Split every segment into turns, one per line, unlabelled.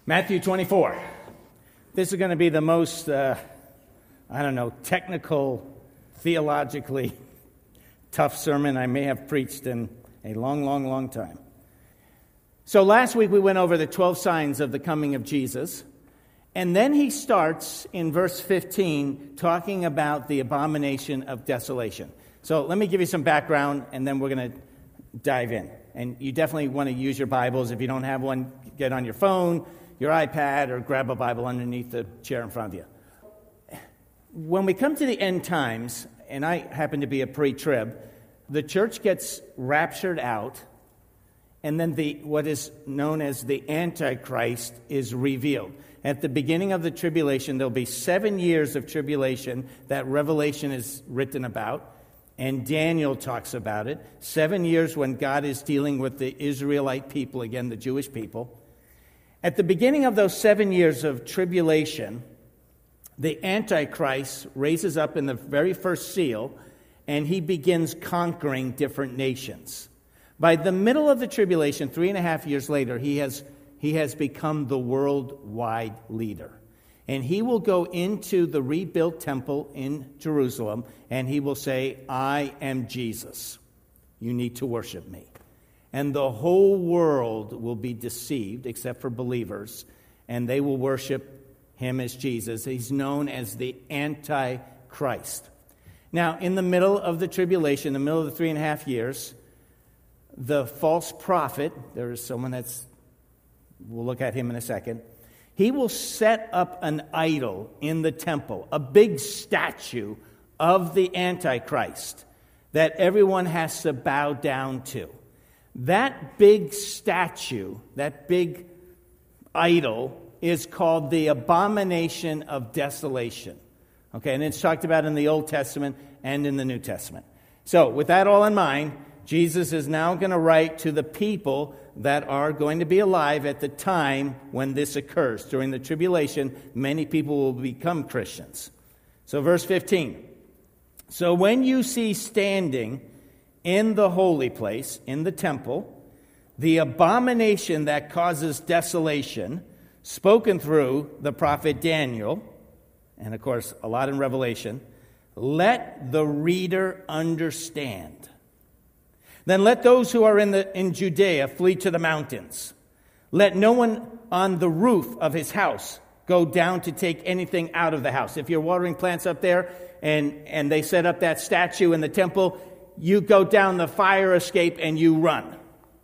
Matthew 24. This is going to be the most, technical, theologically tough sermon I may have preached in a long time. So last week we went over the 12 signs of the coming of Jesus. And then he starts in verse 15 talking about the abomination of desolation. So let me give you some background and then we're going to dive in. And you definitely want to use your Bibles. If you don't have one, get on your phone, your iPad, or grab a Bible underneath the chair in front of you. When we come to the end times, and I happen to be a pre-trib, the church gets raptured out, and then what is known as the Antichrist is revealed. At the beginning of the tribulation, there'll be 7 years of tribulation that Revelation is written about, and Daniel talks about it. 7 years when God is dealing with the Israelite people, again, the Jewish people. At the beginning of those 7 years of tribulation, the Antichrist raises up in the very first seal, and he begins conquering different nations. By the middle of the tribulation, 3.5 years later, he has become the worldwide leader. And he will go into the rebuilt temple in Jerusalem, and he will say, "I am Jesus. You need to worship me." And the whole world will be deceived, except for believers, and they will worship him as Jesus. He's known as the Antichrist. Now, in the middle of the tribulation, in the middle of the 3.5 years, the false prophet, there is someone we'll look at him in a second, he will set up an idol in the temple, a big statue of the Antichrist that everyone has to bow down to. That big statue, that big idol, is called the abomination of desolation. Okay, and it's talked about in the Old Testament and in the New Testament. So, with that all in mind, Jesus is now going to write to the people that are going to be alive at the time when this occurs. During the tribulation, many people will become Christians. So, verse 15. So, when you see standing in the holy place, in the temple, the abomination that causes desolation, spoken through the prophet Daniel, and of course a lot in Revelation, let the reader understand. Then let those who are in Judea flee to the mountains. Let no one on the roof of his house go down to take anything out of the house. If you're watering plants up there and they set up that statue in the temple, you go down the fire escape and you run.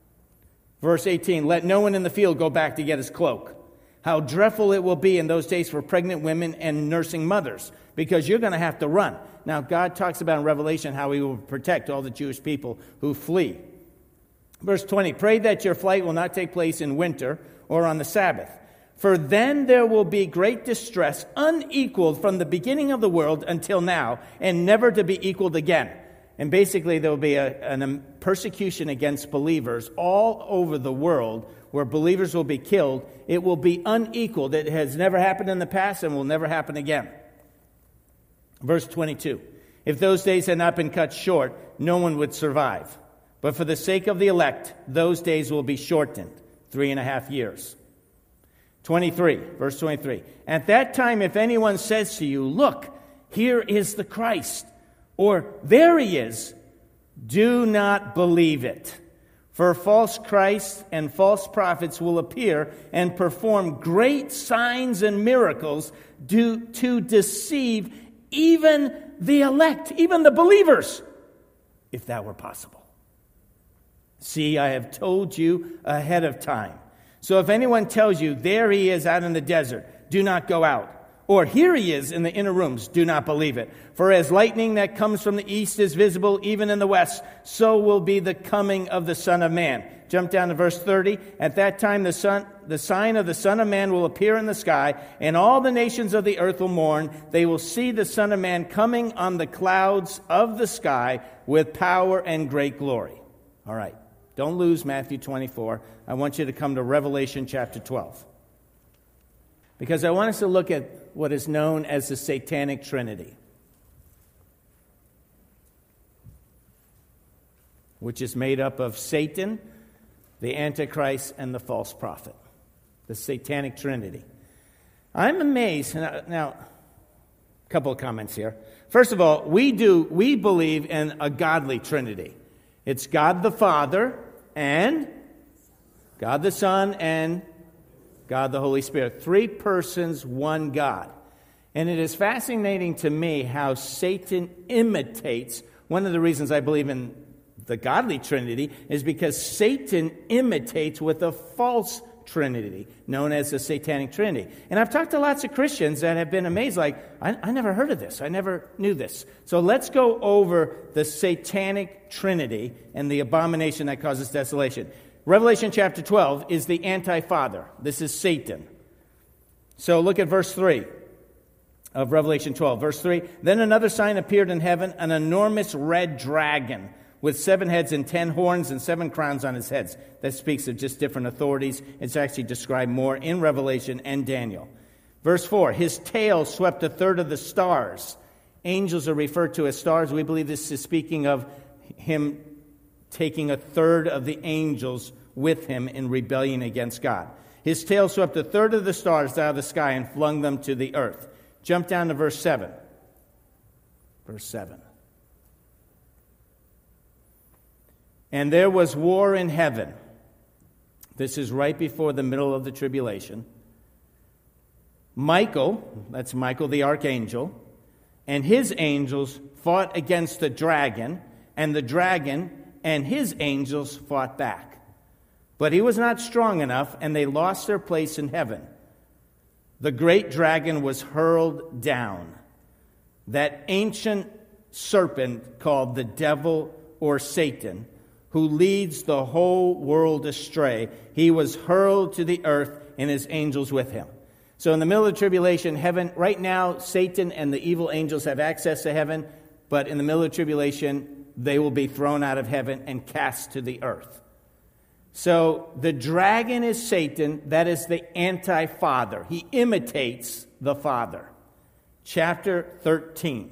Verse 18, let no one in the field go back to get his cloak. How dreadful it will be in those days for pregnant women and nursing mothers, because you're going to have to run. Now, God talks about in Revelation how he will protect all the Jewish people who flee. Verse 20, pray that your flight will not take place in winter or on the Sabbath, for then there will be great distress, unequaled from the beginning of the world until now, and never to be equaled again. And basically there will be a persecution against believers all over the world where believers will be killed. It will be unequaled. It has never happened in the past and will never happen again. Verse 22. If those days had not been cut short, no one would survive. But for the sake of the elect, those days will be shortened, 3.5 years. 23, verse 23. At that time, if anyone says to you, look, here is the Christ, or there he is, do not believe it. For false Christs and false prophets will appear and perform great signs and miracles to deceive even the elect, even the believers, if that were possible. See, I have told you ahead of time. So if anyone tells you, there he is out in the desert, do not go out. Or here he is in the inner rooms, do not believe it. For as lightning that comes from the east is visible even in the west, so will be the coming of the Son of Man. Jump down to verse 30. At that time the sign of the Son of Man will appear in the sky, and all the nations of the earth will mourn. They will see the Son of Man coming on the clouds of the sky with power and great glory. All right, don't lose Matthew 24. I want you to come to Revelation chapter 12. Because I want us to look at what is known as the Satanic Trinity, which is made up of Satan, the Antichrist, and the false prophet. the Satanic Trinity. I'm amazed. Now, a couple of comments here. First of all, we believe in a godly Trinity. It's God the Father and God the Son and God the Holy Spirit. 3 persons, one God. And it is fascinating to me how Satan imitates. One of the reasons I believe in the godly Trinity is because Satan imitates with a false Trinity, known as the Satanic Trinity. And I've talked to lots of Christians that have been amazed, like, I never heard of this. I never knew this. So let's go over the Satanic Trinity and the abomination that causes desolation. Revelation chapter 12 is the anti-father. This is Satan. So look at verse 3 of Revelation 12. Verse 3, then another sign appeared in heaven, an enormous red dragon with 7 heads and 10 horns and 7 crowns on his heads. That speaks of just different authorities. It's actually described more in Revelation and Daniel. Verse 4, his tail swept a third of the stars. Angels are referred to as stars. We believe this is speaking of him taking a third of the angels with him in rebellion against God. His tail swept a third of the stars out of the sky and flung them to the earth. Jump down to verse 7. Verse 7. And there was war in heaven. This is right before the middle of the tribulation. Michael, that's Michael the archangel, and his angels fought against the dragon, and the dragon and his angels fought back. But he was not strong enough, and they lost their place in heaven. The great dragon was hurled down, that ancient serpent called the devil or Satan, who leads the whole world astray. He was hurled to the earth and his angels with him. So in the middle of the tribulation, heaven, right now, Satan and the evil angels have access to heaven, but in the middle of the tribulation, they will be thrown out of heaven and cast to the earth. So the dragon is Satan. That is the anti-father. He imitates the Father. Chapter 13.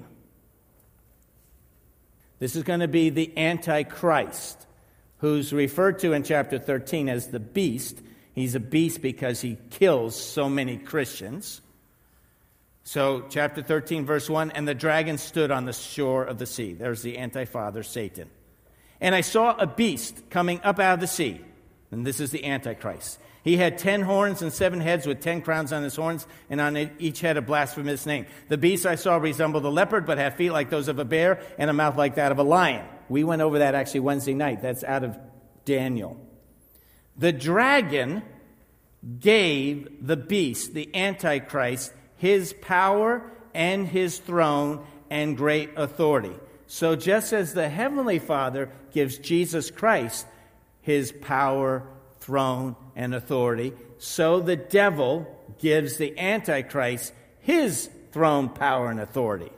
This is going to be the Antichrist, who's referred to in chapter 13 as the beast. He's a beast because he kills so many Christians. So chapter 13, verse 1, and the dragon stood on the shore of the sea. There's the anti-father, Satan. And I saw a beast coming up out of the sea. And this is the Antichrist. He had 10 horns and 7 heads with 10 crowns on his horns, and on each head a blasphemous name. The beast I saw resembled a leopard, but had feet like those of a bear and a mouth like that of a lion. We went over that actually Wednesday night. That's out of Daniel. The dragon gave the beast, the Antichrist, his power and his throne and great authority. So just as the Heavenly Father gives Jesus Christ his power, throne, and authority, so the devil gives the Antichrist his throne, power, and authority.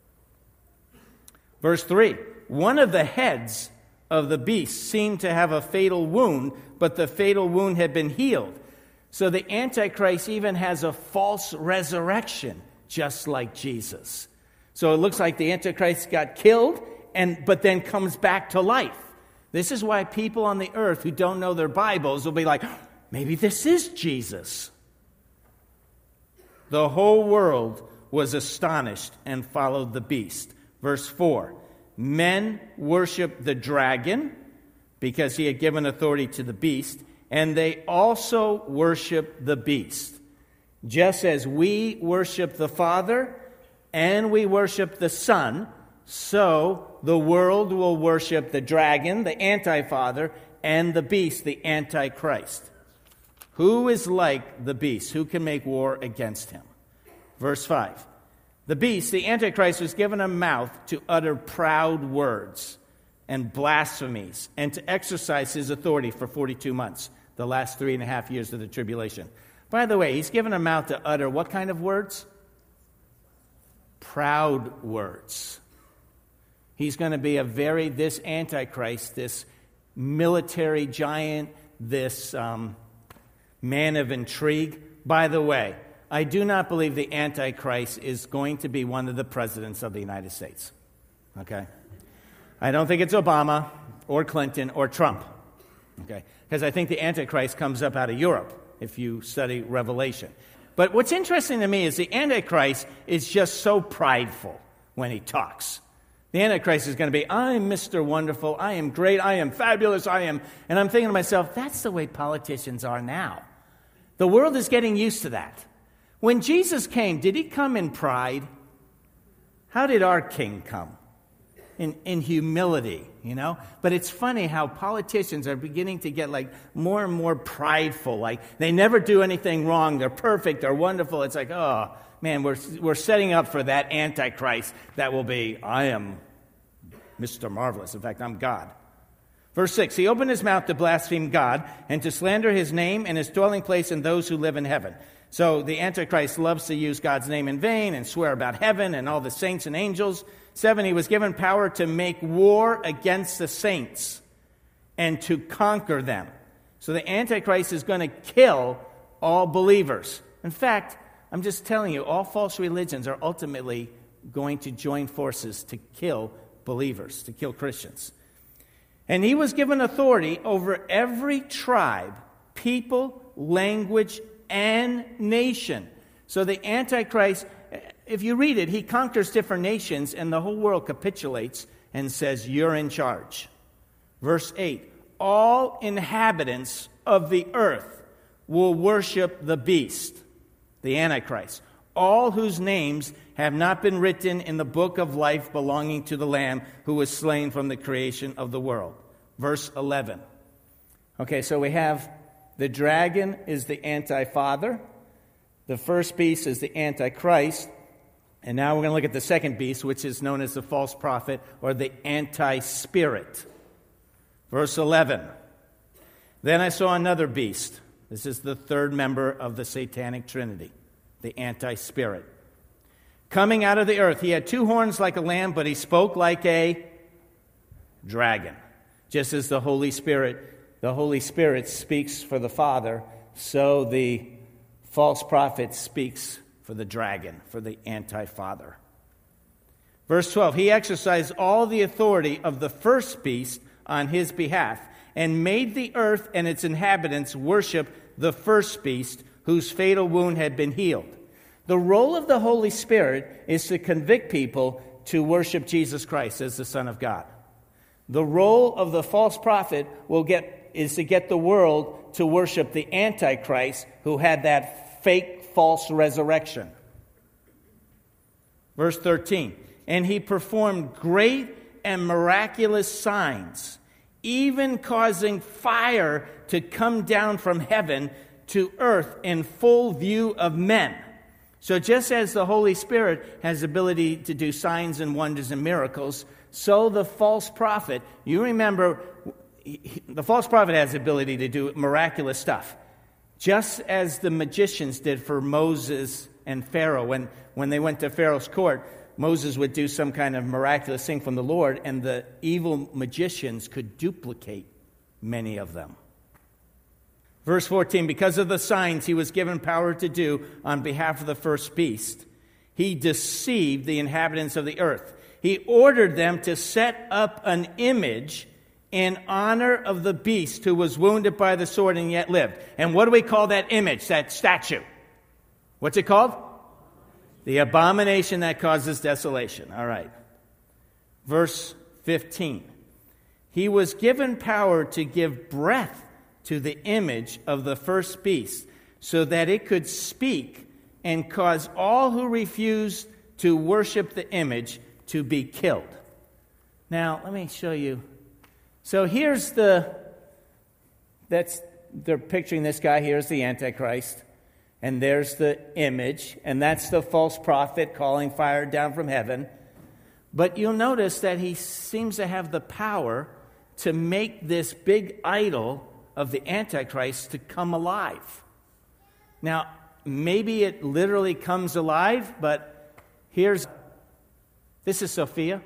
Verse 3, one of the heads of the beast seemed to have a fatal wound, but the fatal wound had been healed. So the Antichrist even has a false resurrection, just like Jesus. So it looks like the Antichrist got killed, but then comes back to life. This is why people on the earth who don't know their Bibles will be like, maybe this is Jesus. The whole world was astonished and followed the beast. Verse 4, men worshiped the dragon because he had given authority to the beast, and they also worshiped the beast. Just as we worship the Father and we worship the Son, so the world will worship the dragon, the anti-father, and the beast, the Antichrist. Who is like the beast? Who can make war against him? Verse 5. The beast, the Antichrist, was given a mouth to utter proud words and blasphemies and to exercise his authority for 42 months, the last 3.5 years of the tribulation. By the way, he's given a mouth to utter what kind of words? Proud words. He's going to be this Antichrist, this military giant, this man of intrigue. By the way, I do not believe the Antichrist is going to be one of the presidents of the United States. Okay? I don't think it's Obama or Clinton or Trump. Okay? Because I think the Antichrist comes up out of Europe. if you study Revelation. But what's interesting to me is the Antichrist is just so prideful when he talks. The Antichrist is going to be, I am Mr. Wonderful, I am great, I am fabulous, and I'm thinking to myself, that's the way politicians are now. The world is getting used to that. When Jesus came, did he come in pride? How did our king come? In humility, But it's funny how politicians are beginning to get more and more prideful. They never do anything wrong. They're perfect. They're wonderful. It's like, oh, man, we're setting up for that Antichrist that will be, I am Mr. Marvelous. In fact, I'm God. Verse 6, he opened his mouth to blaspheme God and to slander his name and his dwelling place and those who live in heaven. So the Antichrist loves to use God's name in vain and swear about heaven and all the saints and angels. 7, he was given power to make war against the saints and to conquer them. So the Antichrist is going to kill all believers. In fact, I'm just telling you, all false religions are ultimately going to join forces to kill believers, to kill Christians. And he was given authority over every tribe, people, language, and nation. So the Antichrist, if you read it, he conquers different nations and the whole world capitulates and says, you're in charge. Verse 8, all inhabitants of the earth will worship the beast, the Antichrist, all whose names have not been written in the book of life belonging to the Lamb who was slain from the creation of the world. Verse 11. Okay, so we have the dragon is the anti-father. The first beast is the Antichrist. And now we're going to look at the second beast, which is known as the false prophet or the anti-spirit. Verse 11. Then I saw another beast. This is the third member of the satanic trinity, the anti-spirit. Coming out of the earth, he had 2 horns like a lamb, but he spoke like a dragon. Just as the Holy Spirit speaks for the Father, so the false prophet speaks for the dragon, for the anti-father. Verse 12, he exercised all the authority of the first beast on his behalf and made the earth and its inhabitants worship the first beast whose fatal wound had been healed. The role of the Holy Spirit is to convict people to worship Jesus Christ as the Son of God. The role of the false prophet is to get the world to worship the Antichrist who had that fake false resurrection. Verse 13, and he performed great and miraculous signs, even causing fire to come down from heaven to earth in full view of men. So just as the Holy Spirit has the ability to do signs and wonders and miracles, so the false prophet, you remember, the false prophet has the ability to do miraculous stuff. Just as the magicians did for Moses and Pharaoh. When they went to Pharaoh's court, Moses would do some kind of miraculous thing from the Lord, and the evil magicians could duplicate many of them. Verse 14, because of the signs he was given power to do on behalf of the first beast, he deceived the inhabitants of the earth. He ordered them to set up an image in honor of the beast who was wounded by the sword and yet lived. And what do we call that image, that statue? What's it called? The abomination that causes desolation. All right. Verse 15. He was given power to give breath to the image of the first beast so that it could speak and cause all who refused to worship the image to be killed. Now, let me show you. So here's they're picturing this guy. Here's the Antichrist. And there's the image. And that's the false prophet calling fire down from heaven. But you'll notice that he seems to have the power to make this big idol of the Antichrist to come alive. Now, maybe it literally comes alive, but this is Sophia.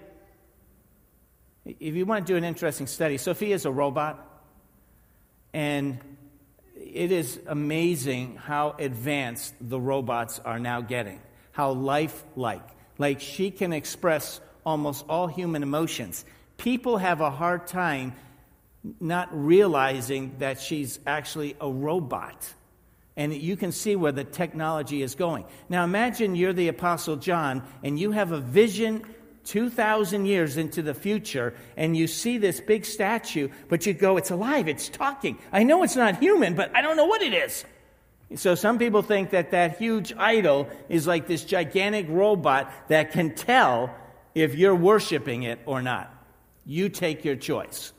If you want to do an interesting study, Sophia is a robot. And it is amazing how advanced the robots are now getting. How lifelike. Like she can express almost all human emotions. People have a hard time not realizing that she's actually a robot. And you can see where the technology is going. Now imagine you're the Apostle John and you have a vision 2,000 years into the future, and you see this big statue, but you go, it's alive, it's talking. I know it's not human, but I don't know what it is. So some people think that huge idol is like this gigantic robot that can tell if you're worshiping it or not. You take your choice.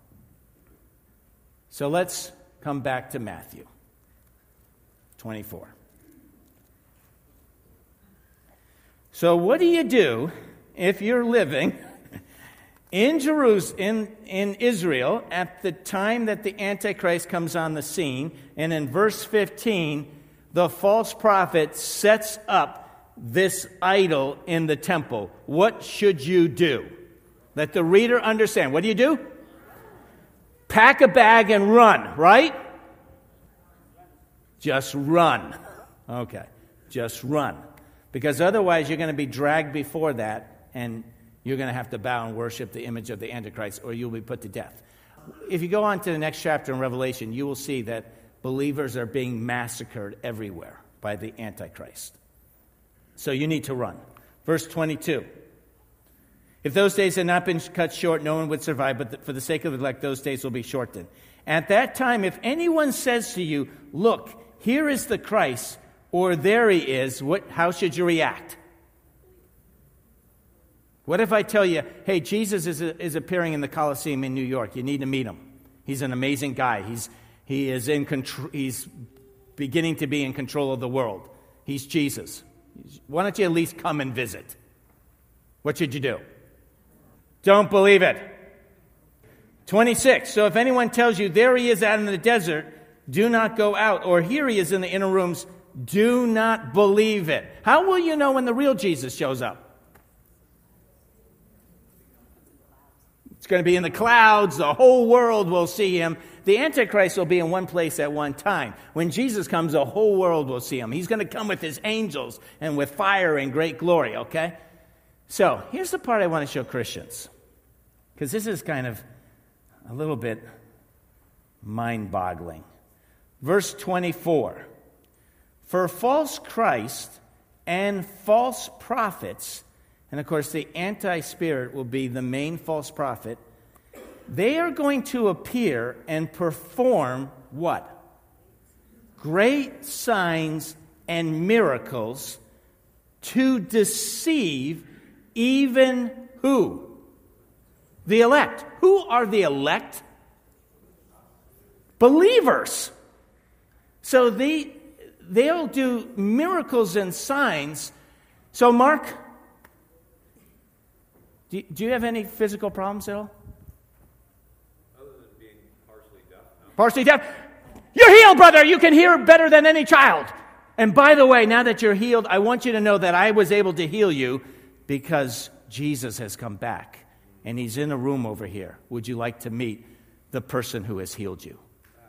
So let's come back to Matthew 24. So what do you do if you're living in Jerusalem, in Israel, at the time that the Antichrist comes on the scene, and in verse 15, the false prophet sets up this idol in the temple? What should you do? Let the reader understand. What do? Pack a bag and run, right? Just run. Okay, just run. Because otherwise you're going to be dragged before that, and you're going to have to bow and worship the image of the Antichrist, or you'll be put to death. If you go on to the next chapter in Revelation, you will see that believers are being massacred everywhere by the Antichrist. So you need to run. Verse 22. If those days had not been cut short, no one would survive, but for the sake of the elect, those days will be shortened. At that time, if anyone says to you, look, here is the Christ, or there he is, how should you react? What if I tell you, hey, Jesus is appearing in the Colosseum in New York. You need to meet him. He's an amazing guy. He's beginning to be in control of the world. He's Jesus. Why don't you at least come and visit? What should you do? Don't believe it. 26. So if anyone tells you, there he is out in the desert, do not go out. Or here he is in the inner rooms, do not believe it. How will you know when the real Jesus shows up? It's going to be in the clouds. The whole world will see him. The Antichrist will be in one place at one time. When Jesus comes, the whole world will see him. He's going to come with his angels and with fire and great glory, okay? So, here's the part I want to show Christians. Because this is kind of a little bit mind-boggling. Verse 24. For false Christ and false prophets, and of course the anti-spirit will be the main false prophet, they are going to appear and perform what? Great signs and miracles to deceive even who? The elect. Who are the elect? Believers. So they'll do miracles and signs. So Mark, do you have any physical problems at all?
Other than being partially deaf. No.
Partially deaf? You're healed, brother. You can hear better than any child. And by the way, now that you're healed, I want you to know that I was able to heal you because Jesus has come back. And he's in a room over here. Would you like to meet the person who has healed you?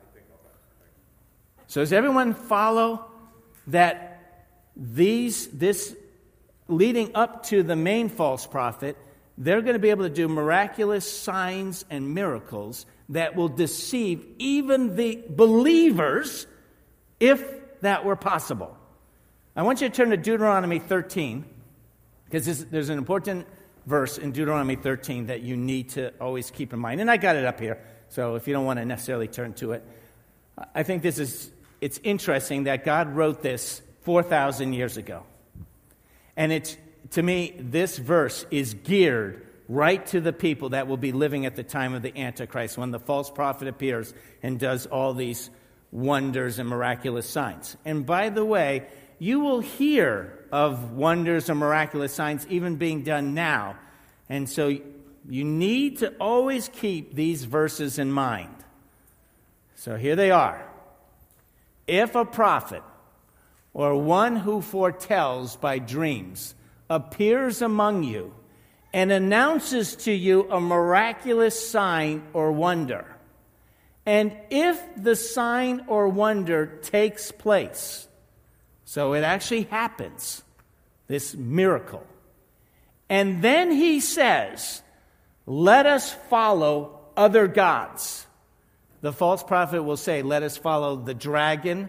So does everyone follow that this leading up to the main false prophet, they're going to be able to do miraculous signs and miracles that will deceive even the believers if that were possible. I want you to turn to Deuteronomy 13 because there's an important verse in Deuteronomy 13 that you need to always keep in mind. And I got it up here, so if you don't want to necessarily turn to it. I think it's interesting that God wrote this 4,000 years ago. And to me, this verse is geared right to the people that will be living at the time of the Antichrist, when the false prophet appears and does all these wonders and miraculous signs. And by the way, you will hear of wonders and miraculous signs even being done now. And so you need to always keep these verses in mind. So here they are. If a prophet or one who foretells by dreams appears among you and announces to you a miraculous sign or wonder, and if the sign or wonder takes place, so it actually happens, this miracle, and then he says, let us follow other gods. The false prophet will say, let us follow the dragon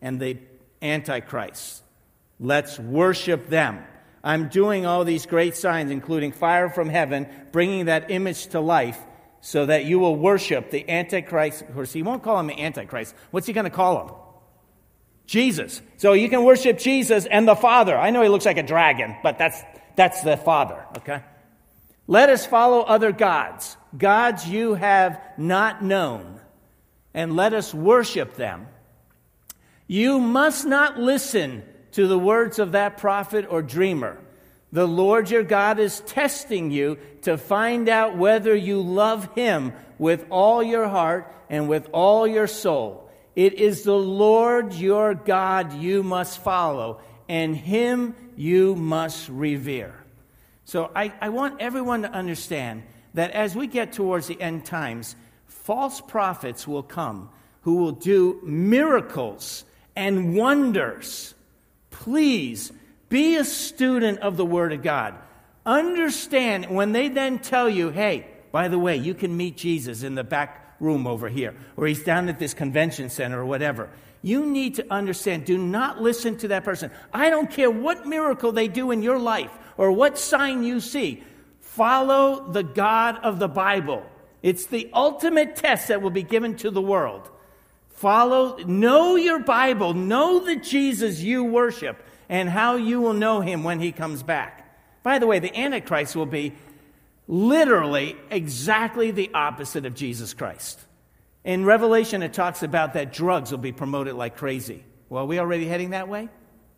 and the Antichrist. Let's worship them. I'm doing all these great signs, including fire from heaven, bringing that image to life so that you will worship the Antichrist. Of course, he won't call him the Antichrist. What's he going to call him? Jesus. So you can worship Jesus and the Father. I know he looks like a dragon, but that's the Father, okay? Let us follow other gods, gods you have not known, and let us worship them. You must not listen to the words of that prophet or dreamer. The Lord your God is testing you to find out whether you love him with all your heart and with all your soul. It is the Lord your God you must follow, and him you must revere. So I want everyone to understand that as we get towards the end times, false prophets will come who will do miracles and wonders. Please be a student of the Word of God. Understand when they then tell you, hey, by the way, you can meet Jesus in the back room over here, or he's down at this convention center or whatever. You need to understand, do not listen to that person. I don't care what miracle they do in your life or what sign you see. Follow the God of the Bible. It's the ultimate test that will be given to the world. Know your Bible, know the Jesus you worship, and how you will know him when he comes back. By the way, the Antichrist will be literally exactly the opposite of Jesus Christ. In Revelation, it talks about that drugs will be promoted like crazy. Well, are we already heading that way?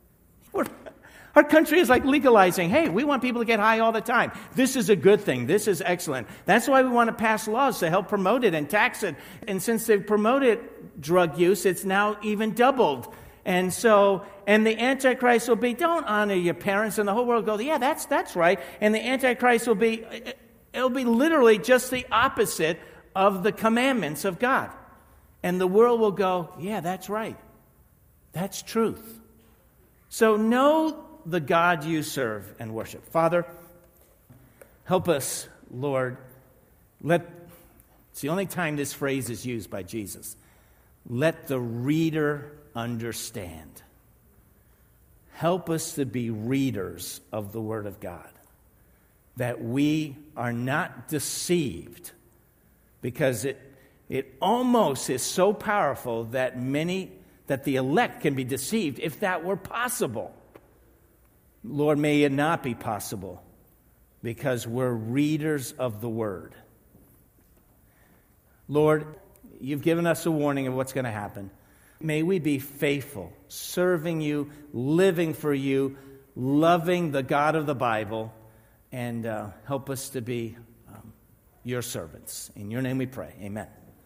Our country is like legalizing, hey, we want people to get high all the time. This is a good thing. This is excellent. That's why we want to pass laws to help promote it and tax it. And since they've promoted drug use, it's now even doubled. And the Antichrist will be, don't honor your parents, and the whole world will go, yeah, that's right. And the Antichrist it'll be literally just the opposite of the commandments of God. And the world will go, yeah, that's right. That's truth. So know the God you serve and worship. Father, help us, Lord. It's the only time this phrase is used by Jesus. Let the reader understand. Help us to be readers of the Word of God, that we are not deceived, because it almost is so powerful that the elect can be deceived if that were possible. Lord, may it not be possible, because we're readers of the Word. Lord, you've given us a warning of what's going to happen. May we be faithful, serving you, living for you, loving the God of the Bible, and help us to be your servants. In your name we pray. Amen.